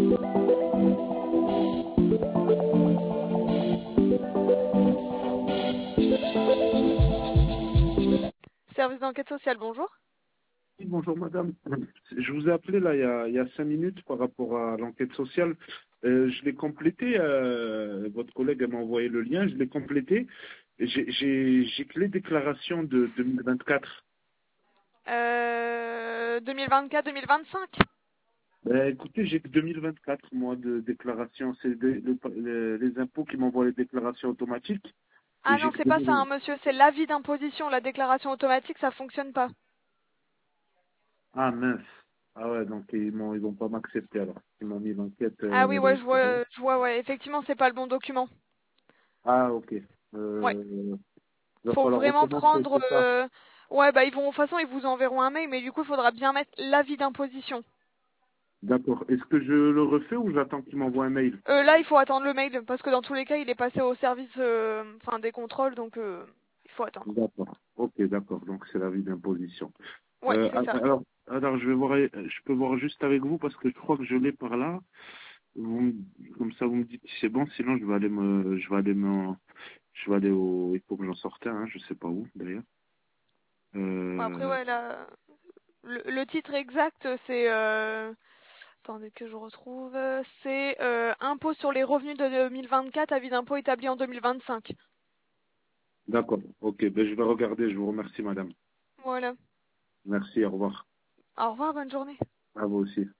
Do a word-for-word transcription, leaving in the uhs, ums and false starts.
Service d'enquête sociale, bonjour. Oui, bonjour madame. Je vous ai appelé là il y a, il y a cinq minutes par rapport à l'enquête sociale. Euh, je l'ai complété, euh, votre collègue m'a envoyé le lien, je l'ai complété. J'ai j'ai- j'ai que les déclarations de deux mille vingt-quatre. Euh, deux mille vingt-quatre deux mille vingt-cinq. Ben, écoutez, j'ai que deux mille vingt-quatre mois de déclaration. C'est des- le- le- les impôts qui m'envoient les déclarations automatiques. Et Ah non, j'ai que c'est pas ça, hein, deux mille vingt. monsieur, c'est l'avis d'imposition. La déclaration automatique, ça fonctionne pas. Ah mince. Ah ouais, donc ils m'ont ils vont pas m'accepter alors. Ils m'ont mis l'enquête. Ah oui, ouais, euh, je vois, je vois, ouais, effectivement, c'est pas le bon document. Ah ok. Ouais, Euh, il va faut falloir vraiment recommencer, prendre. c'est ça? euh, Ouais, bah ils vont, de toute façon, ils vous enverront un mail, mais du coup, il faudra bien mettre l'avis d'imposition. D'accord. Est-ce que je le refais ou j'attends qu'il m'envoie un mail? Euh, là, il faut attendre le mail, parce que dans tous les cas, il est passé au service, euh, enfin, des contrôles, donc euh, il faut attendre. D'accord. Ok, d'accord. Donc c'est l'avis d'imposition. Ouais, Euh, c'est a- ça. alors, alors je vais voir, je peux voir juste avec vous parce que je crois que je l'ai par là. Vous, me- comme ça, vous me dites si c'est bon. Sinon, je vais aller me, je vais aller me, je vais aller au, il faut que j'en sorte un. Hein, je sais pas où d'ailleurs. Bon, après, Euh, ouais, là, le, le titre exact, c'est... Euh... Attendez que je retrouve. C'est euh, impôt sur les revenus de deux mille vingt-quatre, avis d'impôt établi en deux mille vingt-cinq. d'accord. Ok. Ben je vais regarder. Je vous remercie, madame. Voilà. Merci. Au revoir. Au revoir, bonne journée. À vous aussi.